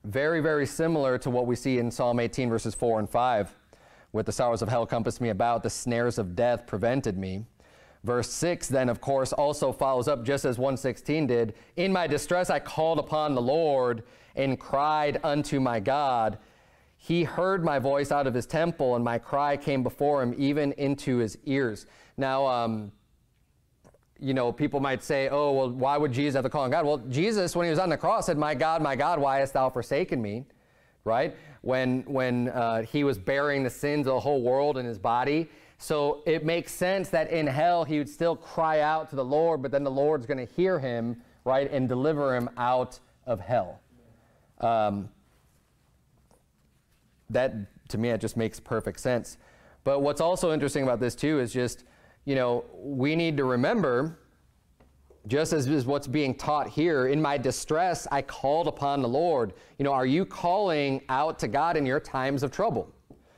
Very, very similar to what we see in Psalm 18, verses 4 and 5, with the sorrows of hell compassed me about, the snares of death prevented me. Verse 6 then, of course, also follows up just as 116 did. In my distress I called upon the Lord and cried unto my God. He heard my voice out of his temple, and my cry came before him, even into his ears. Now, you know, people might say, oh, well, why would Jesus have to call on God? Well, Jesus, when he was on the cross, said, my God, why hast thou forsaken me? Right? When he was bearing the sins of the whole world in his body. So it makes sense that in hell he would still cry out to the Lord, but then the Lord's going to hear him, right, and deliver him out of hell. That, to me, it just makes perfect sense. But what's also interesting about this, too, is just, you know, we need to remember, just as is what's being taught here, in my distress, I called upon the Lord. You know, are you calling out to God in your times of trouble?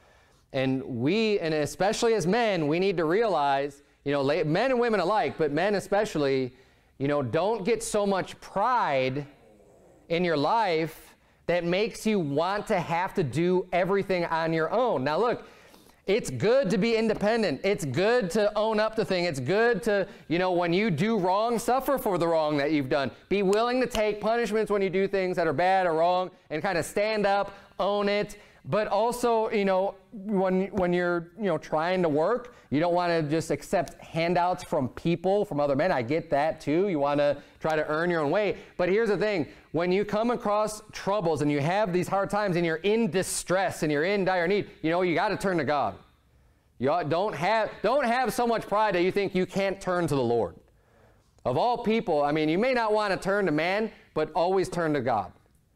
And we, and especially as men, we need to realize, you know, men and women alike, but men especially, you know, don't get so much pride in your life that makes you want to have to do everything on your own. Now look, it's good to be independent. It's good to own up to things. It's good to, you know, when you do wrong, suffer for the wrong that you've done. Be willing to take punishments when you do things that are bad or wrong and kind of stand up, own it. But also, you know, when you're, you know, trying to work, you don't want to just accept handouts from people, from other men. I get that too. You want to try to earn your own way. But here's the thing. When you come across troubles and you have these hard times and you're in distress and you're in dire need, you know, you got to turn to God. You don't have so much pride that you think you can't turn to the Lord. Of all people, I mean, you may not want to turn to man, but always turn to God.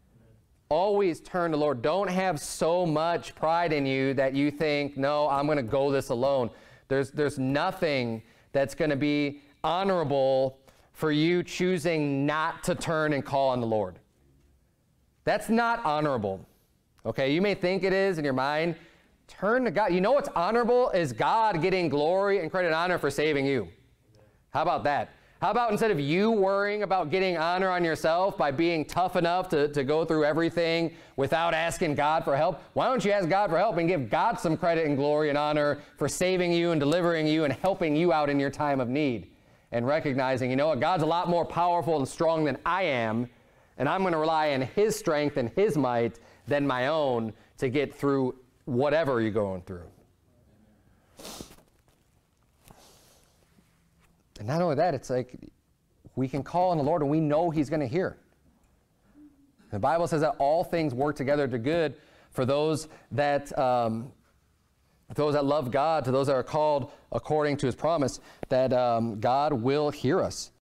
Always turn to the Lord. Don't have so much pride in you that you think, no, I'm going to go this alone. There's nothing that's going to be honorable for you choosing not to turn and call on the Lord. That's not honorable. Okay, you may think it is in your mind. Turn to God. You know what's honorable is God getting glory and credit and honor for saving you. How about that? How about instead of you worrying about getting honor on yourself by being tough enough to go through everything without asking God for help, why don't you ask God for help and give God some credit and glory and honor for saving you and delivering you and helping you out in your time of need? And recognizing, you know what, God's a lot more powerful and strong than I am, and I'm going to rely on his strength and his might than my own to get through whatever you're going through. And not only that, it's like we can call on the Lord and we know he's going to hear. The Bible says that all things work together to good for those that love God, to those that are called according to his promise, that God will hear us.